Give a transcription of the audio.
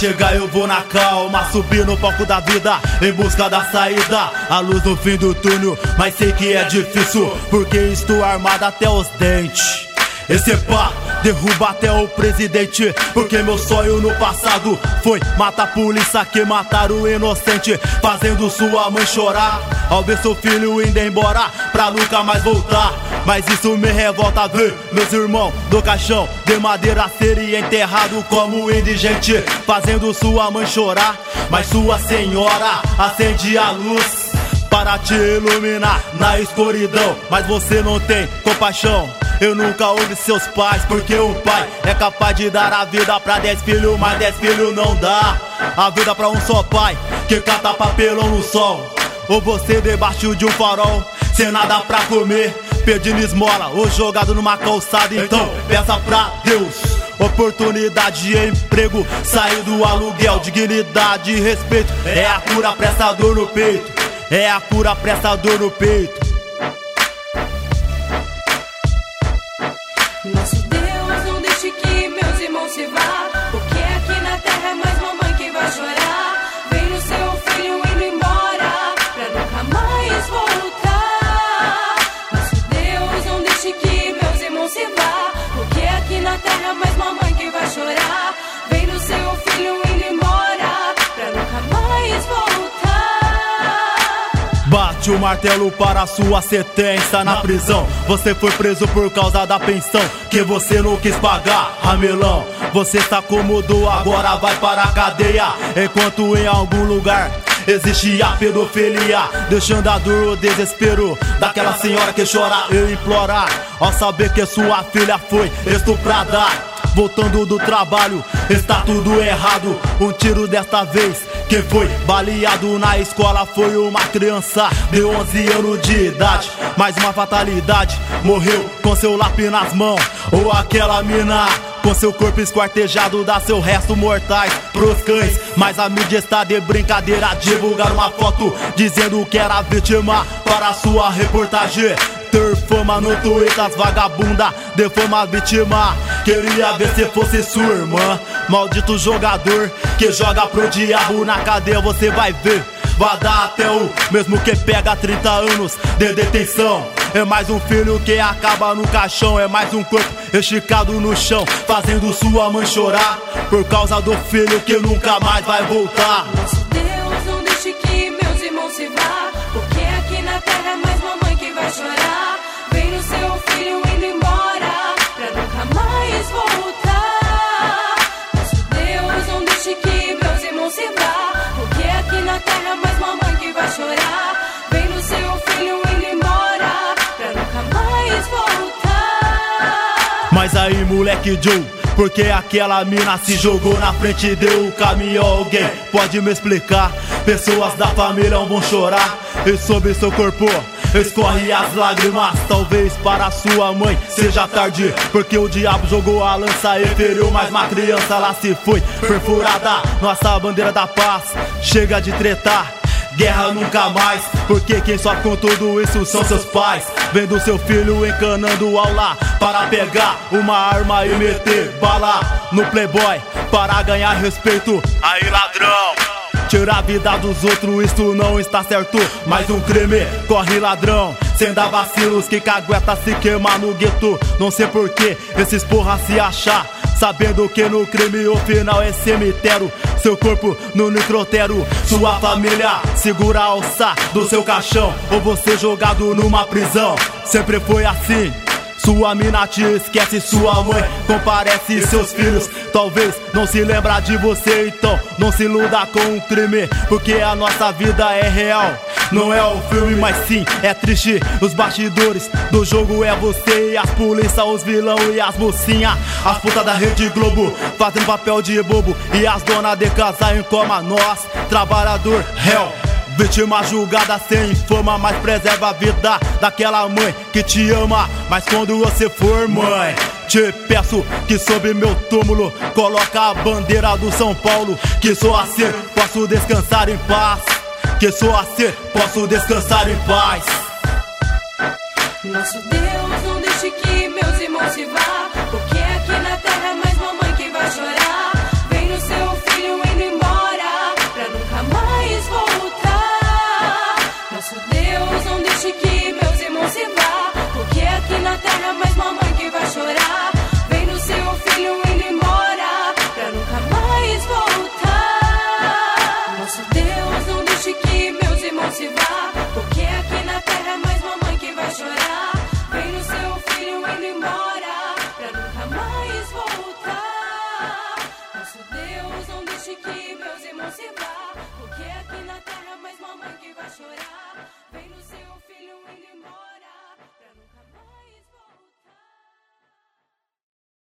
chegar eu vou na calma, subir no palco da vida, em busca da saída, a luz no fim do túnel, mas sei que é difícil, porque estou armado até os dentes. Esse pá derruba até o presidente, porque meu sonho no passado foi matar a polícia que mataram o inocente, fazendo sua mãe chorar ao ver seu filho indo embora pra nunca mais voltar. Mas isso me revolta ver meus irmãos do caixão de madeira serem enterrados como indigente, fazendo sua mãe chorar. Mas sua senhora acende a luz para te iluminar na escuridão, mas você não tem compaixão. Eu nunca ouvi seus pais, porque um pai é capaz de dar a vida pra 10 filhos, mas 10 filhos não dá a vida pra um só pai que cata papelão no sol. Ou você debaixo de um farol, sem nada pra comer, pedindo esmola ou jogado numa calçada. Então peça pra Deus oportunidade de emprego, sair do aluguel, dignidade e respeito. É a cura pra essa dor no peito, é a cura pra essa dor no peito. Nosso Deus, não deixe que meus irmãos se vá, porque aqui na terra é mais mamãe que vai chorar. Vem o seu filho indo embora, pra nunca mais voltar. Nosso Deus, não deixe que meus irmãos se vá, porque aqui na terra é mais mamãe que vai chorar. Vem o seu filho indo embora, pra nunca mais voltar. Bate o martelo para sua sentença na prisão. Você foi preso por causa da pensão que você não quis pagar, ramelão. Você tá cômodo, agora vai para a cadeia, enquanto em algum lugar existe a pedofilia, deixando a dor, o desespero daquela senhora que chora e implora ao saber que sua filha foi estuprada. Voltando do trabalho, está tudo errado. Um tiro desta vez, quem foi baleado na escola foi uma criança de 11 anos de idade. Mais uma fatalidade, morreu com seu lápis nas mãos. Ou aquela mina com seu corpo esquartejado dá seu resto mortais pros cães. Mas a mídia está de brincadeira, divulgar uma foto dizendo que era vítima para sua reportagem. Ter fama no Twitter, as vagabunda defama a vítima. Queria ver se fosse sua irmã. Maldito jogador que joga pro diabo, na cadeia você vai ver. Vai dar até o mesmo que pega 30 anos de detenção. É mais um filho que acaba no caixão, é mais um corpo esticado no chão, fazendo sua mãe chorar por causa do filho que nunca mais vai voltar. Nosso Deus, não deixe que meus irmãos se vá, porque aqui na terra é mais mamãe que vai chorar. Vem o seu filho indo embora, pra nunca mais voltar. Nosso Deus, não deixe que meus irmãos se vá, porque aqui na terra é mais mamãe que vai chorar. Vem o seu filho indo embora, pra nunca mais voltar. Mas aí, moleque Joe, porque aquela mina se jogou na frente e deu o caminho a alguém? Pode me explicar? Pessoas da família vão chorar e sobre seu corpo escorre as lágrimas. Talvez para sua mãe seja tarde, porque o diabo jogou a lança e feriu mais uma criança. Lá se foi perfurada nossa bandeira da paz. Chega de tretar, guerra nunca mais, porque quem sofre com tudo isso são seus pais. Vendo seu filho encanando aula para pegar uma arma e meter bala no playboy para ganhar respeito. Aí, ladrão, tirar a vida dos outros, isso não está certo. Mais um crime, corre ladrão, sem dar vacilos, que cagueta se queima no gueto. Não sei por que esses porra se achar, sabendo que no crime o final é cemitério. Seu corpo no necrotério, sua família segura a alça do seu caixão, ou você jogado numa prisão. Sempre foi assim. Sua mina te esquece, sua mãe comparece seus filhos. Talvez não se lembra de você, então não se iluda com um crime, porque a nossa vida é real. Não é o filme, mas sim é triste. Os bastidores do jogo é você e as polícia, os vilão e as mocinha, as putas da Rede Globo fazendo papel de bobo, e as donas de casa em coma. Nós, trabalhador, réu, vítima julgada sem fama, mas preserva a vida daquela mãe que te ama. Mas quando você for mãe, te peço que sob meu túmulo coloca a bandeira do São Paulo, que só assim posso descansar em paz, que só assim posso descansar em paz. Nosso Deus